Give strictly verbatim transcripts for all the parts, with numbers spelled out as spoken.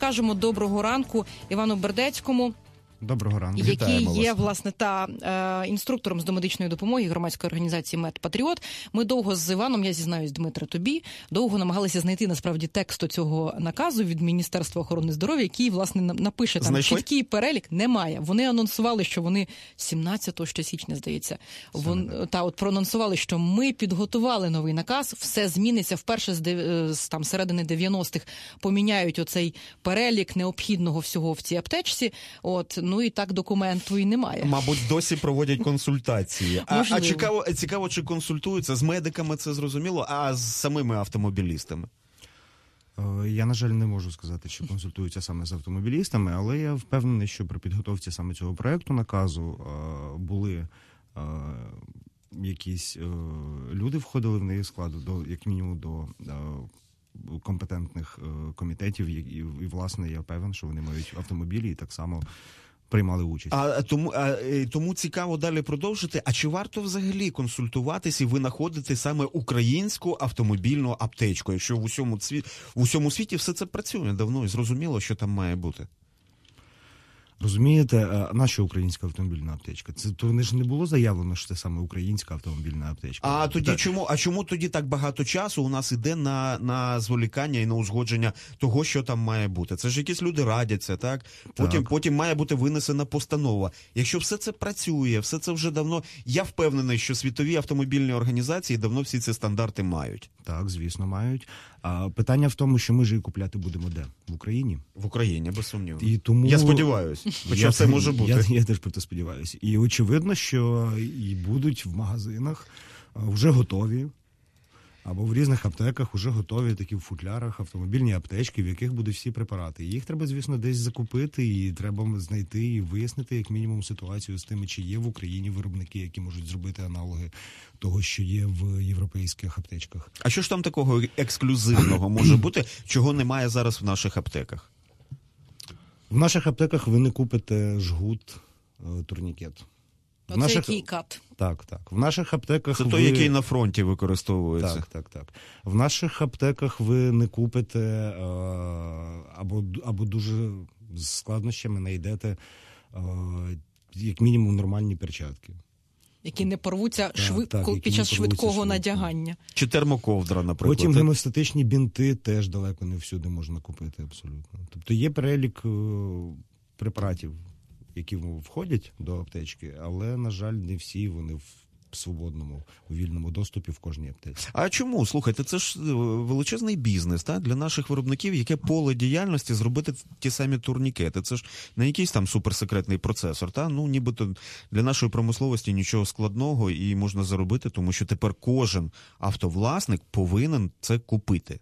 скажемо доброго ранку Івану Бердецькому. Доброго ранку. Який Вітаємо є, вас. власне, та е, інструктором з домедичної допомоги громадської організації «Медпатріот». Ми довго з Іваном, я зізнаюсь, Дмитре, тобі, довго намагалися знайти, насправді, тексту цього наказу від Міністерства охорони здоров'я, який, власне, напише там Знайшли? чіткий перелік. Немає. Вони анонсували, що вони сімнадцятого ще січня, здається, вон, та от проанонсували, що ми підготували новий наказ, все зміниться. Вперше з, дев... з там, середини дев'яностих поміняють оцей перелік необхідного всього в цій аптечці. От, ну і так документу і немає. Мабуть, досі проводять консультації. А, а цікаво, цікаво, чи консультуються з медиками, це зрозуміло, а з самими автомобілістами? Я, на жаль, не можу сказати, чи консультуються саме з автомобілістами, але я впевнений, що при підготовці саме цього проєкту наказу були якісь люди, входили в неї складу, до, як мінімум, до компетентних комітетів, і, і, власне, я певен, що вони мають автомобілі і так само приймали участь. А тому, а тому цікаво далі продовжити. А чи варто взагалі консультуватись і винаходити саме українську автомобільну аптечку, якщо в усьому світі, в усьому світі все це працює давно і зрозуміло, що там має бути? Розумієте, наша українська автомобільна аптечка? Це то не ж не було заявлено, що це саме українська автомобільна аптечка. А тоді так. чому? А чому тоді так багато часу у нас іде на, на зволікання і на узгодження того, що там має бути? Це ж якісь люди радяться, так? Потім, так. потім має бути винесена постанова. Якщо все це працює, все це вже давно, я впевнений, що світові автомобільні організації давно всі ці стандарти мають. Так, звісно, мають. А питання в тому, що ми ж її купляти будемо де? В Україні? В Україні, без сумніву. І тому... Я сподіваюся, хоча я, все може бути. Я, я теж про це сподіваюся. І очевидно, що і будуть в магазинах вже готові, або в різних аптеках вже готові такі в футлярах автомобільні аптечки, в яких будуть всі препарати. Їх треба, звісно, десь закупити, і треба знайти і вияснити, як мінімум, ситуацію з тими, чи є в Україні виробники, які можуть зробити аналоги того, що є в європейських аптечках. А що ж там такого ексклюзивного може бути, чого немає зараз в наших аптеках? В наших аптеках ви не купите жгут, турнікет. Оце наших... який кат. Так, так. В наших аптеках Це ви... той, який на фронті використовується. Так, так, так. В наших аптеках ви не купите або, або дуже з складнощами знайдете як мінімум нормальні перчатки. Які не порвуться так, швидко так, під час швидкого швидко. надягання. Чи термоковдра, наприклад. Потім гемостатичні бінти теж далеко не всюди можна купити абсолютно. Тобто є перелік препаратів, які входять до аптечки, але, на жаль, не всі вони в свободному, у вільному доступі в кожній аптеці. А чому? Слухайте, це ж величезний бізнес, так? Для наших виробників, яке поле діяльності зробити ті самі турнікети. Це ж не якийсь там суперсекретний процесор, так? Ну, нібито для нашої промисловості нічого складного і можна заробити, тому що тепер кожен автовласник повинен це купити.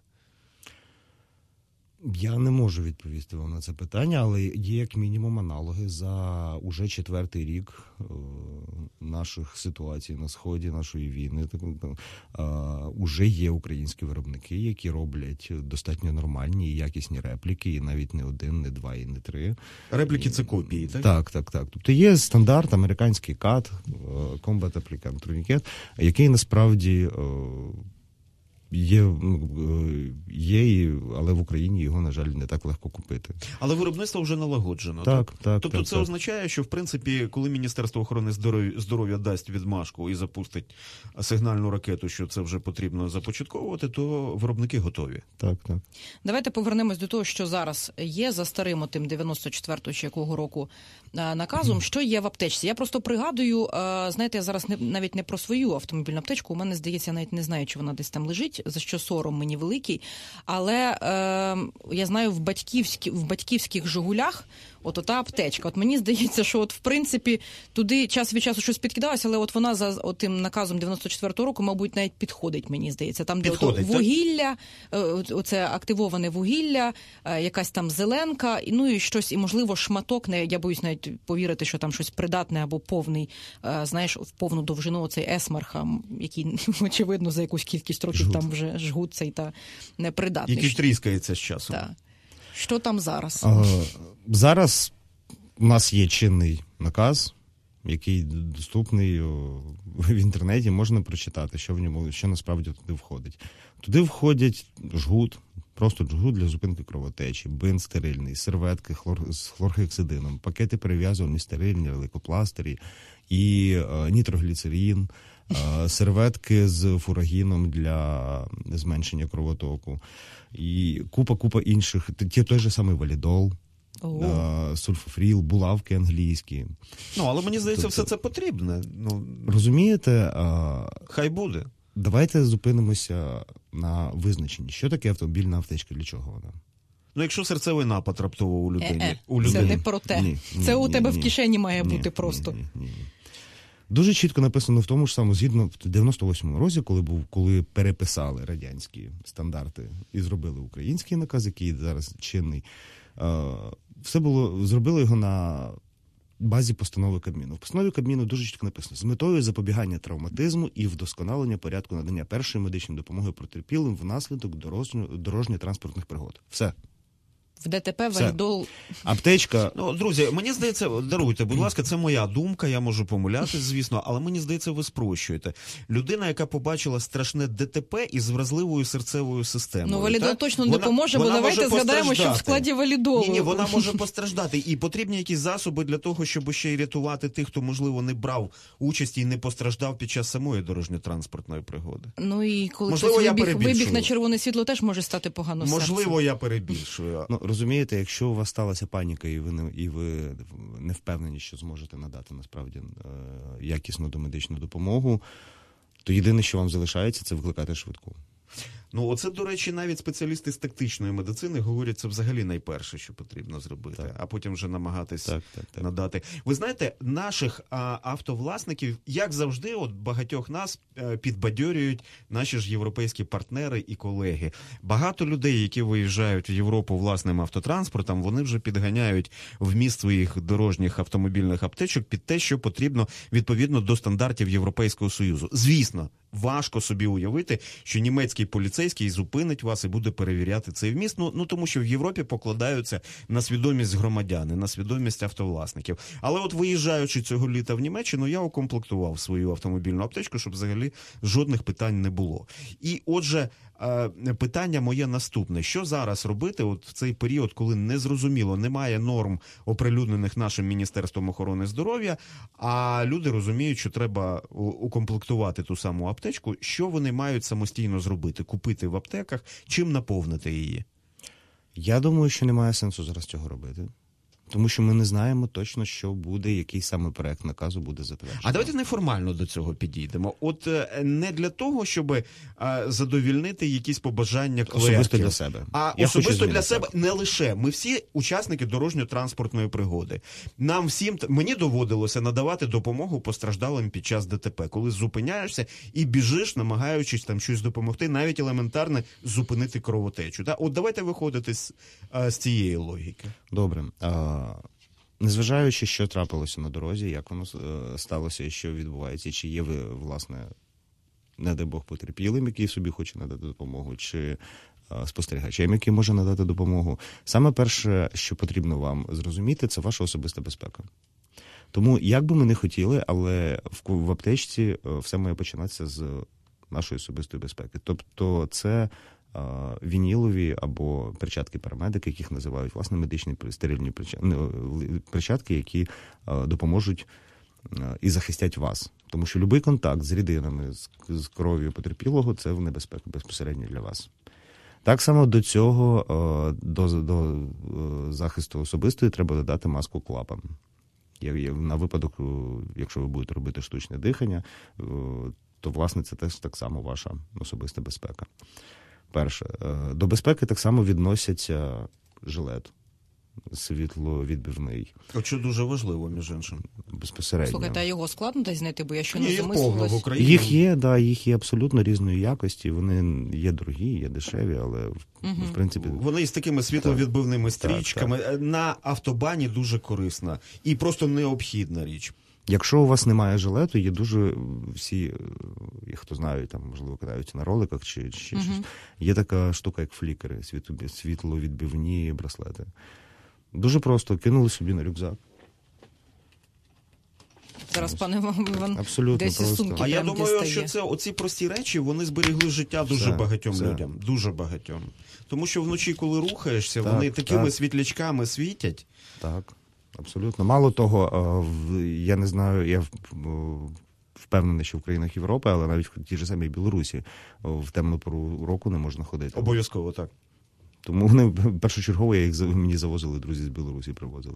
Я не можу відповісти вам на це питання, але є як мінімум аналоги за уже четвертий рік е, наших ситуацій на сході нашої війни. Е, уже є українські виробники, які роблять достатньо нормальні і якісні репліки, і навіть не один, не два, і не три. Репліки – це копії, так? Так, так, так. Тобто є стандарт, американський кат, Combat Applicant Tourniquet, який насправді... Е, Є, є, але в Україні його, на жаль, не так легко купити. Але виробництво вже налагоджено. Так, так? так. Тобто так, це так. означає, що, в принципі, коли Міністерство охорони здоров'я, здоров'я дасть відмашку і запустить сигнальну ракету, що це вже потрібно започатковувати, то виробники готові. Так, так. Давайте повернемось до того, що зараз є за старим отим дев'яносто четвертого чи якого року наказом, що є в аптечці. Я просто пригадую, знаєте, я зараз не, навіть не про свою автомобільну аптечку, у мене, здається, я навіть не знаю, чи вона десь там лежить, за що сором мені великий, але е, я знаю, в, батьківські, в батьківських «Жигулях» от ота аптечка. От мені здається, що от в принципі туди час від часу щось підкидалося, але от вона за отим наказом дев'яносто четвертого року, мабуть, навіть підходить, мені здається. Там, де ото вугілля, оце активоване вугілля, якась там зеленка, ну і щось, і можливо шматок, не, я боюсь навіть повірити, що там щось придатне або повний, знаєш, в повну довжину оцей есмарха, який, очевидно, за якусь кількість років жгут. Там вже жгут цей та непридатний. Який тріскається з часом. Так. Що там зараз? А, зараз у нас є чинний наказ який доступний в інтернеті, можна прочитати, що в ньому, що насправді туди входить. Туди входять жгут, просто жгут для зупинки кровотечі, бинт стерильний, серветки хлор, з хлоргексидином, пакети перев'язувальні стерильні, лейкопластирі і е, нітрогліцерин, е, серветки з фурагіном для зменшення кровотоку і купа-купа інших, ті, той же самий валідол, е, сульфофріл, булавки англійські. Ну, але мені здається, тобто, все це потрібне. Ну, розумієте? Е, хай буде. Давайте зупинимося на визначенні. Що таке автомобільна аптечка, для чого вона? Ну, якщо серцевий напад раптово у людини. Е-е, у людини. Це не про те. Ні, ні, це у ні, тебе ні, в кишені має ні, бути просто. Ні, ні, ні. Дуже чітко написано в тому ж самому, згідно в дев'яносто восьмому році, коли був, коли переписали радянські стандарти і зробили український наказ, який зараз чинний, все було, зробили його на базі постанови Кабміну. В постанові Кабміну дуже чітко написано: з метою запобігання травматизму і вдосконалення порядку надання першої медичної допомоги потерпілим внаслідок дорожньо-транспортних пригод. Все. В ДТП валідол. Аптечка. Ну, друзі, мені здається, даруйте, будь ласка, це моя думка, я можу помилятися, звісно, але мені здається, ви спрощуєте. Людина, яка побачила страшне ДТП із вразливою серцевою системою. Ну, валідол та? точно вона, допоможе, бо давайте згадаємо, що в складі валідолу. Ні, ні, вона може постраждати. І потрібні якісь засоби для того, щоб ще й рятувати тих, хто, можливо, не брав участі і не постраждав під час самої дорожньо-транспортної пригоди. Ну, і коли можливо, я вибіг, вибіг на червоне світло, теж може стати погано Можливо, серце. я перебільшую. Ну, розумієте, якщо у вас сталася паніка і ви не, і ви не впевнені, що зможете надати насправді якісну домедичну допомогу, то єдине, що вам залишається, це викликати швидку. Ну, оце, до речі, навіть спеціалісти з тактичної медицини говорять, це взагалі найперше, що потрібно зробити, так. а потім вже намагатись так, так, так. надати. Ви знаєте, наших а, автовласників, як завжди, от багатьох нас а, підбадьорюють наші ж європейські партнери і колеги. Багато людей, які виїжджають в Європу власним автотранспортом, вони вже підганяють вміст своїх дорожніх автомобільних аптечок під те, що потрібно відповідно до стандартів Європейського Союзу. Звісно, важко собі уявити, що німецький поліцейський зупинить вас і буде перевіряти цей вміст, ну, ну тому що в Європі покладаються на свідомість громадян, на свідомість автовласників. Але от виїжджаючи цього літа в Німеччину, я укомплектував свою автомобільну аптечку, щоб взагалі жодних питань не було. І отже, питання моє наступне. Що зараз робити от в цей період, коли незрозуміло, немає норм, оприлюднених нашим Міністерством охорони здоров'я, а люди розуміють, що треба укомплектувати ту саму аптечку, що вони мають самостійно зробити? Купити в аптеках, чим наповнити її? Я думаю, що немає сенсу зараз цього робити. Тому що ми не знаємо точно, що буде, який саме проект наказу буде затверджений. А давайте неформально до цього підійдемо. От не для того, щоб а, задовільнити якісь побажання клерків. Особисто для себе. А Я особисто для себе не лише. Ми всі учасники дорожньо-транспортної пригоди. Нам всім, мені доводилося надавати допомогу постраждалим під час ДТП, коли зупиняєшся і біжиш, намагаючись там щось допомогти, навіть елементарно зупинити кровотечу. Та? От давайте виходити з, з цієї логіки. Добре. А... Незважаючи, що трапилося на дорозі, як воно сталося і що відбувається, чи є ви, власне, не дай Бог, потерпілим, який собі хоче надати допомогу, чи спостерігачем, який може надати допомогу. Саме перше, що потрібно вам зрозуміти, це ваша особиста безпека. Тому, як би ми не хотіли, але в, в аптечці все має починатися з нашої особистої безпеки. Тобто це вінілові або перчатки парамедики, яких називають, власне, медичні стерильні перчатки, які допоможуть і захистять вас. Тому що будь-який контакт з рідинами, з кров'ю потерпілого – це в небезпеку безпосередньо для вас. Так само до цього, до, до захисту особистої, треба додати маску клапан. На випадок, якщо ви будете робити штучне дихання, то, власне, це теж так само ваша особиста безпека. Перше. До безпеки так само відносяться жилет світловідбивний. От що дуже важливо, між іншим. Безпосередньо. Слухайте, а його складно десь знайти, бо я ще Ні, не їх замислилась. повно в Україні. Їх є, да, їх є абсолютно різної якості. Вони є дорогі, є дешеві, але угу. в принципі... Вони з такими світловідбивними стрічками. Так, так. На автобані дуже корисна і просто необхідна річ. Якщо у вас немає жилету, є дуже всі, хто знають, там, можливо, катаються на роликах чи, чи uh-huh. щось, є така штука, як флікери, світловідбивні браслети. Дуже просто, кинули собі на рюкзак. зараз, пане Іван, абсолютно десь із просто. сумки А я прям думаю, дістає. що це оці прості речі, вони зберегли життя дуже Все, багатьом все. людям. Дуже багатьом. Тому що вночі, коли рухаєшся, Так, вони такими так. світлячками світять. Так, абсолютно. Мало того, а, в- я не знаю, я в- впевнений, що в країнах Європи, але навіть в тій ж самій Білорусі в темну пору року не можна ходити. Обов'язково, так. Тому вони першочергово я їх за- мені завозили, друзі з Білорусі привозили.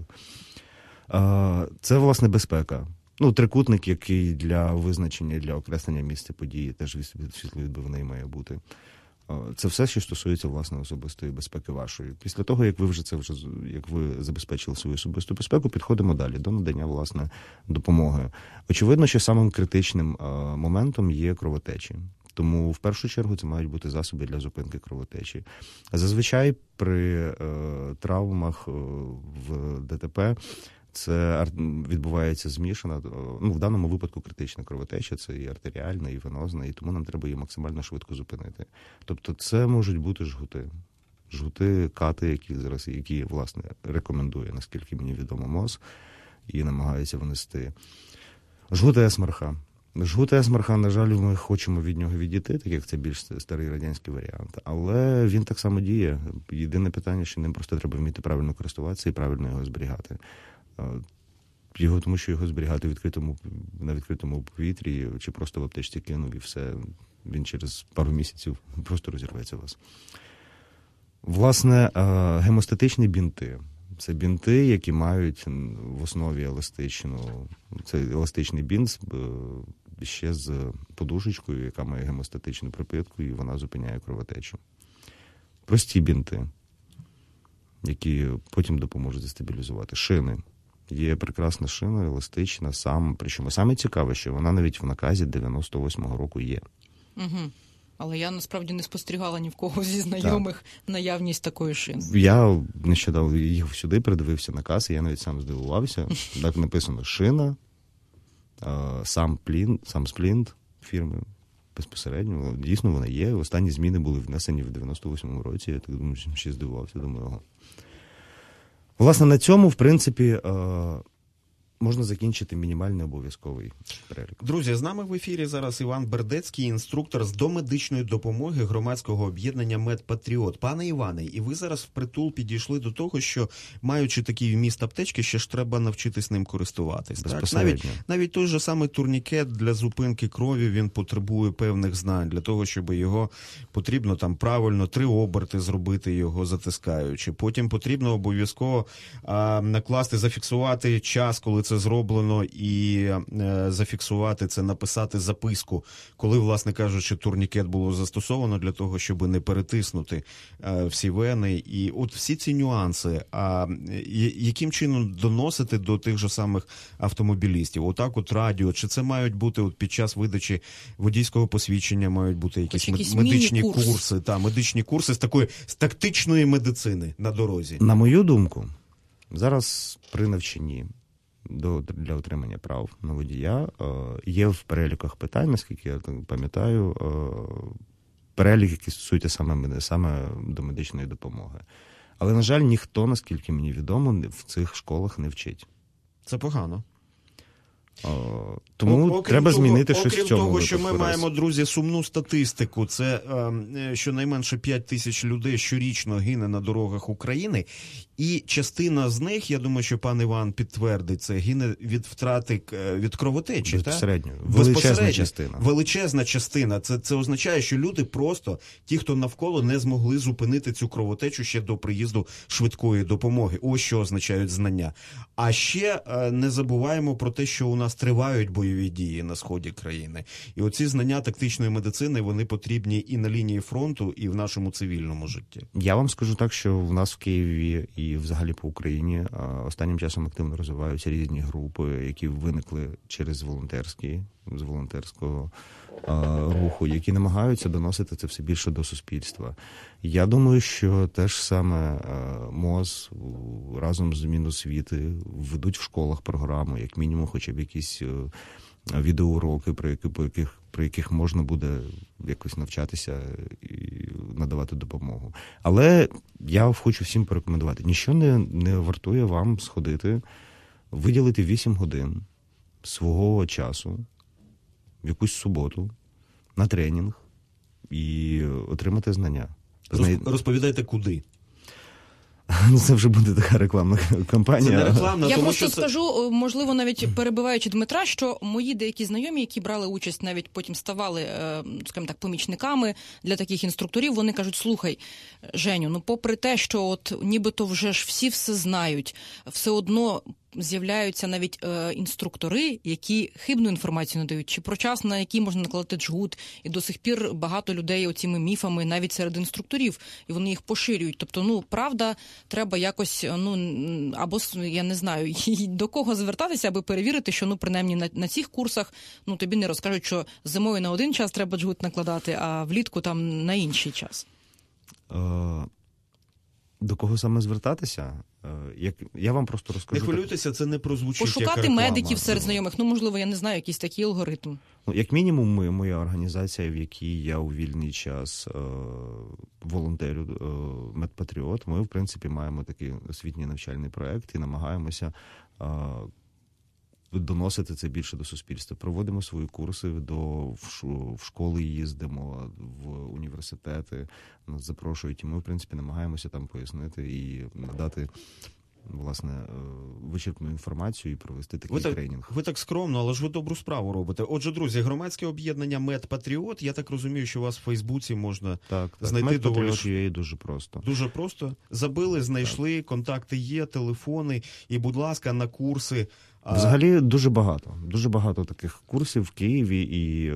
А, Це, власне, безпека. Ну, трикутник, який для визначення, для окреслення місця події теж від- світловідбивний має бути. А, Це все, що стосується, власне, особистої безпеки вашої. Після того, як ви вже це вже з- як ви забезпечили свою особисту безпеку, підходимо далі до надання, власне, допомоги. Очевидно, що самим критичним а, моментом є кровотечі. Тому в першу чергу це мають бути засоби для зупинки кровотечі. Зазвичай при е, травмах е, в ДТП це ар- відбувається змішана, е, ну в даному випадку критична кровотеча, це і артеріальна, і венозна, і тому нам треба її максимально швидко зупинити. Тобто це можуть бути жгути. Жгути, кати, які зараз, які, власне, рекомендує, наскільки мені відомо, МОЗ, і намагається внести. Жгути есмарха. Жгут есмарха, на жаль, ми хочемо від нього відійти, так як це більш старий радянський варіант. Але він так само діє. Єдине питання, що ним просто треба вміти правильно користуватися і правильно його зберігати. Його, тому що його зберігати в відкритому, на відкритому повітрі чи просто в аптечці кинув і все, він через пару місяців просто розірветься у вас. Власне, гемостатичні бінти. Це бінти, які мають в основі еластичну, це еластичний бінт ще з подушечкою, яка має гемостатичну припитку, і вона зупиняє кровотечу. Прості бінти, які потім допоможуть застабілізувати. Шини. Є прекрасна шина, еластична, сам, причому саме цікаве, що вона навіть в наказі дев'яносто восьмого року є. Угу. Але я насправді не спостерігала ні в кого зі знайомих так. наявність такої шини. Я нещодавно їхав сюди, передивився наказ, і я навіть сам здивувався. Так написано шина, сам плінт, сам сплінт фірми безпосередньо. Дійсно, вона є. Останні зміни були внесені в дев'яносто восьмому році. Я так думаю, ще здивувався. Думаю, ого. Власне, на цьому, в принципі, можна закінчити мінімальний обов'язковий перелік. Друзі, з нами в ефірі зараз Іван Бердецький, інструктор з домедичної допомоги громадського об'єднання «Медпатріот». Пане Іване, і ви зараз впритул підійшли до того, що, маючи такий вміст аптечки, ще ж треба навчитись ним користуватись. Так? Навіть, навіть той же самий турнікет для зупинки крові, він потребує певних знань. Для того, щоб його потрібно там правильно три оберти зробити, його затискаючи. Потім потрібно обов'язково а, накласти, зафіксувати час, коли це це зроблено, і е, зафіксувати це, написати записку, коли, власне кажучи, турнікет було застосовано для того, щоб не перетиснути е, всі вени. І от всі ці нюанси, а яким чином доносити до тих же самих автомобілістів? Отак от радіо, чи це мають бути от під час видачі водійського посвідчення, мають бути якісь, якісь медичні курс. курси, та, медичні курси з такої, з тактичної медицини на дорозі? На мою думку, зараз при навчанні До, для отримання прав на водія е, є в переліках питань, наскільки я пам'ятаю, е, перелік, який стосується саме, саме до медичної допомоги. Але, на жаль, ніхто, наскільки мені відомо, в цих школах не вчить. Це погано. О, тому окрім треба того, змінити щось в цьому. Окрім того, що ми раз. маємо, друзі, сумну статистику. Це е, щонайменше п'ять тисяч людей щорічно гине на дорогах України. І частина з них, я думаю, що пан Іван підтвердить це, гине від втрати, від кровотечі. Безпосередньо. Величезна частина. Величезна частина. Це, це означає, що люди просто, ті, хто навколо, не змогли зупинити цю кровотечу ще до приїзду швидкої допомоги. Ось що означають знання. А ще е, не забуваємо про те, що у нас тривають бойові дії на сході країни. І оці знання тактичної медицини, вони потрібні і на лінії фронту, і в нашому цивільному житті. Я вам скажу так, що в нас в Києві і взагалі по Україні останнім часом активно розвиваються різні групи, які виникли через волонтерські, з волонтерського руху, які намагаються доносити це все більше до суспільства. Я думаю, що теж саме МОЗ разом з Міносвіти ведуть в школах програму, як мінімум, хоча б якісь відеоуроки, про які, по яких, про яких можна буде якось навчатися і надавати допомогу. Але я хочу всім порекомендувати. Ніщо не, не вартує вам сходити, виділити вісім годин свого часу в якусь суботу на тренінг і отримати знання. Знай... Розповідайте, куди? Ну, це вже буде така рекламна кампанія. Це не рекламна, Я тому просто що це... скажу, можливо, навіть перебиваючи Дмитра, що мої деякі знайомі, які брали участь, навіть потім ставали, скажімо так, помічниками для таких інструкторів, вони кажуть: слухай, Женю, ну попри те, що от нібито вже ж всі все знають, все одно з'являються навіть е, інструктори, які хибну інформацію надають, чи про час, на який можна накладати джгут, і до сих пір багато людей оціми міфами навіть серед інструкторів, і вони їх поширюють. Тобто, ну, правда, треба якось, ну, або, я не знаю, до кого звертатися, аби перевірити, що, ну, принаймні на, на цих курсах, ну, тобі не розкажуть, що зимою на один час треба джгут накладати, а влітку там на інший час. Е, до кого саме звертатися? Як я вам просто розкажу. Не хвилюйтеся, це не прозвучить Пошукати як реклама. медиків серед знайомих. Ну, можливо, я не знаю, якийсь такий алгоритм. Ну, як мінімум, ми, моя організація, в якій я у вільний час е, волонтерю е, Медпатріот, ми, в принципі, маємо такий освітній навчальний проект і намагаємося е, доносити це більше до суспільства. Проводимо свої курси, до, в школи їздимо, в університети нас запрошують, і ми, в принципі, намагаємося там пояснити і надати, власне, вичерпну інформацію і провести такий ви тренінг. Так, ви так скромно, але ж ви добру справу робите. Отже, друзі, громадське об'єднання Медпатріот, я так розумію, що у вас в Фейсбуці можна так, так. знайти доволі... Медпатріот дуже просто. Дуже просто. Забили, знайшли, так. Контакти є, телефони, і, будь ласка, на курси. Взагалі дуже багато. Дуже багато таких курсів в Києві і...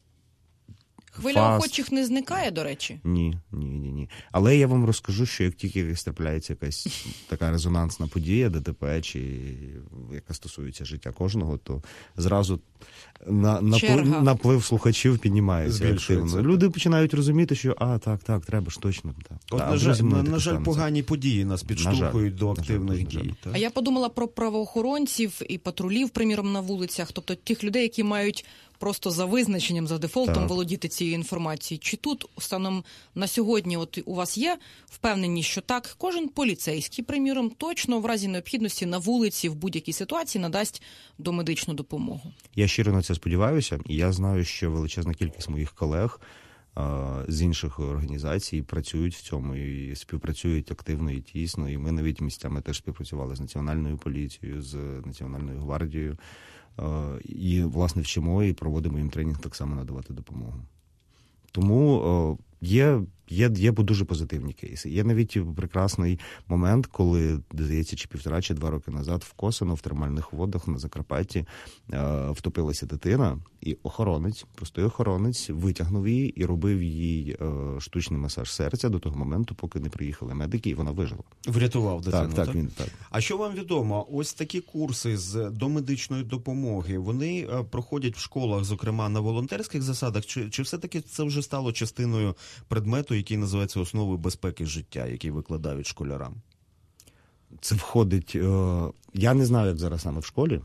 Хвиля Фаст. охочих не зникає, до речі? Ні, ні, ні, ні. Але я вам розкажу, що як тільки трапляється якась така резонансна подія, ДТП, чи яка стосується життя кожного, то зразу на, наплив, наплив слухачів піднімається активно. Люди починають розуміти, що а, так, так, треба ж точно. Так. От, так, на жаль, на, на жаль погані події нас підштовхують до активних дій. А я подумала про правоохоронців і патрулів, приміром, на вулицях, тобто тих людей, які мають просто за визначенням, за дефолтом так. володіти цією інформацією. Чи тут станом на сьогодні от у вас є впевненість, що так, кожен поліцейський, приміром, точно в разі необхідності на вулиці в будь-якій ситуації надасть домедичну допомогу? Я щиро на це сподіваюся, і я знаю, що величезна кількість моїх колег а, з інших організацій працюють в цьому і співпрацюють активно і тісно, і ми навіть місцями теж співпрацювали з Національною поліцією, з Національною гвардією. І, власне, вчимо і проводимо їм тренінг так само надавати допомогу. Тому є, є, є дуже позитивні кейси. Є навіть прекрасний момент, коли, здається, чи півтора, чи два роки назад в Косино, в термальних водах на Закарпатті втопилася дитина, і охоронець, простий охоронець, витягнув її і робив їй штучний масаж серця до того моменту, поки не приїхали медики, і вона вижила. Врятував дитину, так? Так, так, він так. А що вам відомо? Ось такі курси з домедичної допомоги, вони проходять в школах, зокрема, на волонтерських засадах, чи, чи все-таки це вже стало частиною предмету, який називається «Основи безпеки життя», який викладають школярам? Це входить... Я не знаю, як зараз саме в школі.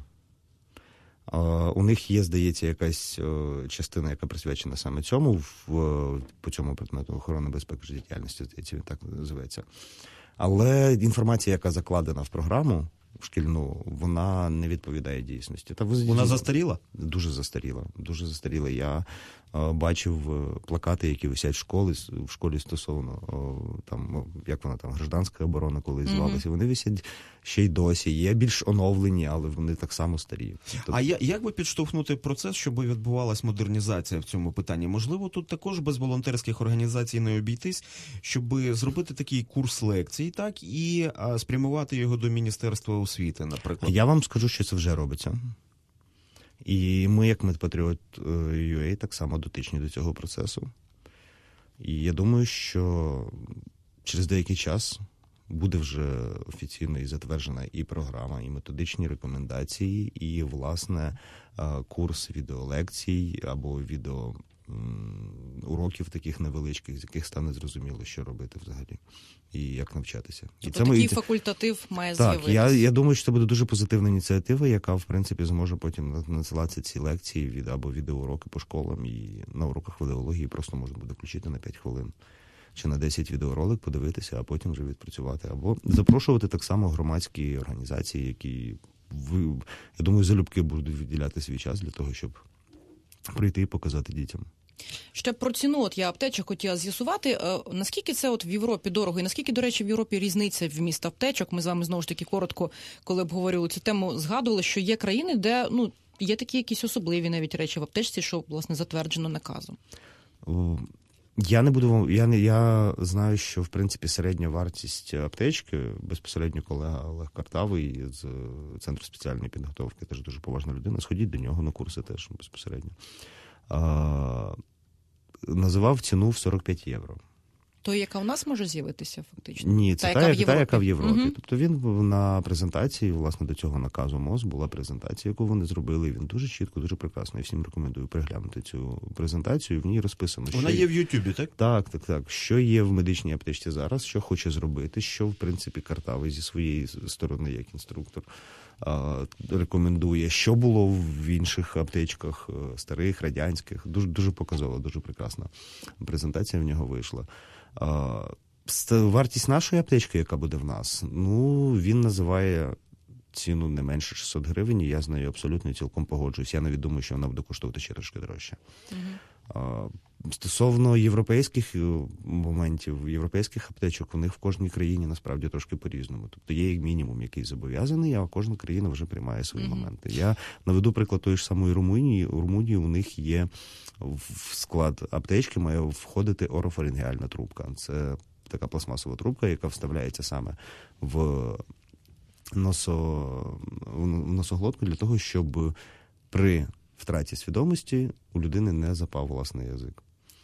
У них є, здається, якась частина, яка присвячена саме цьому, в, по цьому предмету охорони безпеки життєдіяльності, здається, так називається. Але інформація, яка закладена в програму шкільну, вона не відповідає дійсності. Та ви... Вона застаріла? Дуже застаріла. Дуже застаріла. Я е, бачив плакати, які висять в школі, в школі стосовно о, там, як вона там, гражданська оборона колись звалася. Mm-hmm. Вони висять ще й досі. Є більш оновлені, але вони так само старі. Тобто... А я, як би підштовхнути процес, щоб відбувалась модернізація в цьому питанні? Можливо, тут також без волонтерських організацій не обійтись, щоб зробити такий курс лекцій, так, і а, спрямувати його до Міністерства освіти, наприклад? Я вам скажу, що це вже робиться. І ми, як Медпатріот ю ей, так само дотичні до цього процесу. І я думаю, що через деякий час буде вже офіційно і затверджена і програма, і методичні рекомендації, і, власне, курс відеолекцій або відео уроків таких невеличких, з яких стане зрозуміло, що робити взагалі і як навчатися. Тобто такий ми... факультатив має так, з'явитися. Я, я думаю, що це буде дуже позитивна ініціатива, яка, в принципі, зможе потім надсилатися ці лекції від, або відеоуроки по школам, і на уроках відеології просто можна буде включити на п'ять хвилин чи на десять відеоролик, подивитися, а потім вже відпрацювати. Або запрошувати так само громадські організації, які ви, я думаю, залюбки будуть виділяти свій час для того, щоб прийти і показати дітям. Ще про ціну от я аптечок хотіла з'ясувати. Наскільки це от в Європі дорого? І наскільки, до речі, в Європі різниця вміст аптечок? Ми з вами, знову ж таки, коротко, коли обговорювали цю тему, згадували, що є країни, де, ну, є такі якісь особливі навіть речі в аптечці, що, власне, затверджено наказом. Я не буду, я не я знаю, що в принципі середня вартість аптечки, безпосередньо колега Олег Картавий з Центру спеціальної підготовки, теж дуже поважна людина, сходіть до нього на курси теж безпосередньо. А, називав ціну в сорок п'ять євро. То, яка у нас може з'явитися фактично? Ні, це та, та, яка, в та, яка в Європі. Угу. Тобто він на презентації, власне, до цього наказу МОЗ була презентація, яку вони зробили. Він дуже чітко, дуже прекрасно. Я всім рекомендую переглянути цю презентацію. В ній розписано, вона що є в Ютубі, так? Так, так, так. Що є в медичній аптечці зараз, що хоче зробити, що, в принципі, Картавий зі своєї сторони, як інструктор, рекомендує, що було в інших аптечках, старих, радянських. Дуже, дуже показова, дуже прекрасна презентація в нього вийшла. Вартість нашої аптечки, яка буде в нас, ну, він називає ціну не менше шістсот гривень, і я з нею абсолютно цілком погоджуюсь. Я навіть думаю, що вона буде коштувати ще трошки дорожче. Uh-huh. Стосовно європейських моментів, європейських аптечок, у них в кожній країні насправді трошки по-різному. Тобто є як мінімум, який зобов'язаний, а кожна країна вже приймає свої uh-huh. моменти. Я наведу приклад тої ж самої Румунії. У Румунії у них є в склад аптечки має входити орофарингеальна трубка. Це така пластмасова трубка, яка вставляється саме в носо, в носоглотку для того, щоб при втраті свідомості у людини не запав власний язик.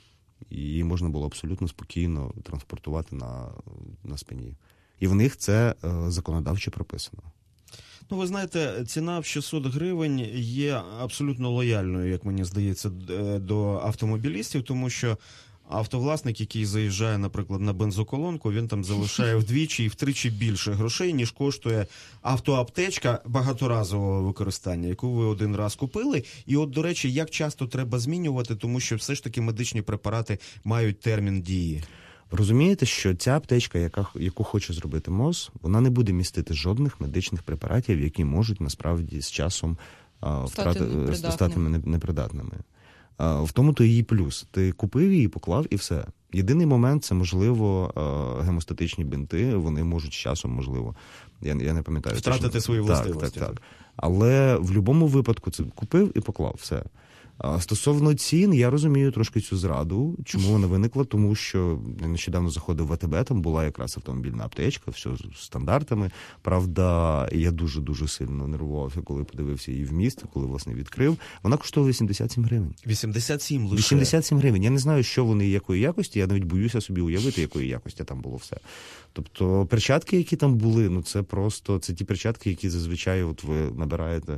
І її можна було абсолютно спокійно транспортувати на, на спині. І в них це е, законодавчо прописано. Ну, ви знаєте, ціна в шістсот гривень є абсолютно лояльною, як мені здається, до автомобілістів, тому що автовласник, який заїжджає, наприклад, на бензоколонку, він там залишає вдвічі і втричі більше грошей, ніж коштує автоаптечка багаторазового використання, яку ви один раз купили. І от, до речі, як часто треба змінювати, тому що все ж таки медичні препарати мають термін дії. Розумієте, що ця аптечка, яка, яку хоче зробити МОЗ, вона не буде містити жодних медичних препаратів, які можуть насправді з часом а, втрати, стати непридатними. А, в тому-то її плюс. Ти купив її, поклав і все. Єдиний момент – це, можливо, гемостатичні бинти, вони можуть з часом, можливо, я, я не пам'ятаю. Втратити точно. свої властивості. Так, так, так. Але в будь-якому випадку це купив і поклав, все. А стосовно цін, я розумію трошки цю зраду. Чому вона виникла? Тому що я нещодавно заходив в АТБ, там була якраз автомобільна аптечка, все з стандартами. Правда, я дуже-дуже сильно нервувався, коли подивився її вміст, коли, власне, відкрив. Вона коштувала вісімдесят сім гривень. вісімдесят сім лише? вісімдесят сім гривень. Я не знаю, що вони і якої якості, я навіть боюся собі уявити, якої якості там було все. Тобто перчатки, які там були, ну це просто, це ті перчатки, які зазвичай от ви набираєте,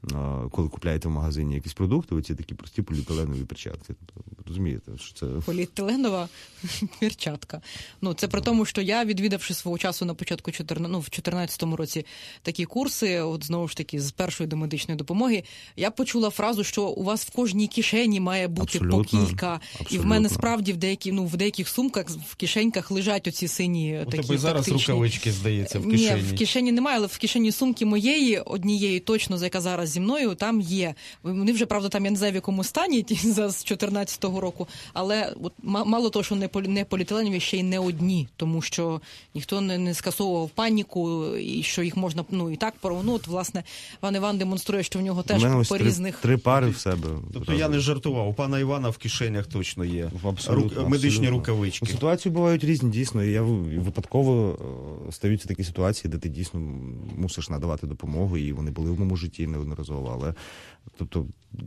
коли купляєте в магазині якісь продукти, оці такі прості поліетиленові перчатки. Розумієте, що це... Поліетиленова перчатка. Ну, це при тому, що я, відвідавши свого часу на початку чотирнадцятого, ну, в чотирнадцятому році такі курси, от знову ж таки, з першої до медичної допомоги, я почула фразу, що у вас в кожній кишені має бути абсолютно, по кілька. Абсолютно. І в мене справді в деякі, ну, в деяких сумках, в кишеньках лежать оці сині у такі тебе зараз тактичні. Рукавички, здається, в кишені. Ні, в кишені немає, але в кишені сумки моєї, однієї точно, за яка зараз зі мною, там є. Вони вже, правда, там, я не знаю, в якому стані, ті з чотирнадцятого року, але от, мало того, що не, полі, не поліетиленові, ще й не одні, тому що ніхто не, не скасовував паніку, і що їх можна, ну, і так, ну, от, власне, пан Іван демонструє, що в нього теж по три, різних... Три пари в себе. Тобто правда. Я не жартував, у пана Івана в кишенях точно є абсолютно, Рук, медичні абсолютно. рукавички. Ситуації бувають різні, дійсно, і я випадково стаються такі ситуації, де ти дійсно мусиш надавати допомогу, і вони були в моєму житті неодноразово, але тобто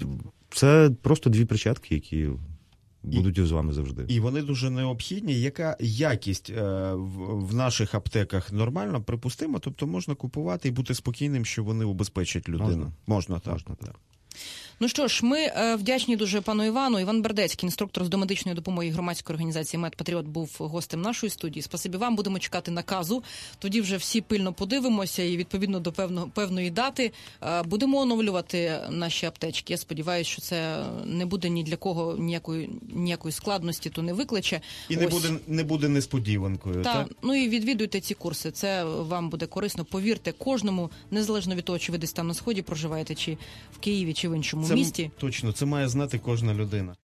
це просто дві перчатки, які будуть і, з вами завжди. І вони дуже необхідні. Яка якість е, в, в наших аптеках нормальна, припустимо? Тобто можна купувати і бути спокійним, що вони убезпечать людину? Можна, можна так. Можна, так. Ну що ж, ми е, вдячні дуже пану Івану. Іван Бердецький, інструктор з домедичної допомоги громадської організації «Медпатріот», був гостем нашої студії. Спасибі вам, будемо чекати наказу. Тоді вже всі пильно подивимося і відповідно до певно, певної дати е, будемо оновлювати наші аптечки. Я сподіваюся, що це не буде ні для кого ніякої, ніякої складності, то не викличе. І не буде, не буде несподіванкою. Та, так? Ну і відвідуйте ці курси. Це вам буде корисно. Повірте кожному, незалежно від того, чи ви десь там на Сході проживаєте, чи в Києві, чи в іншому Це місті. Точно, це має знати кожна людина.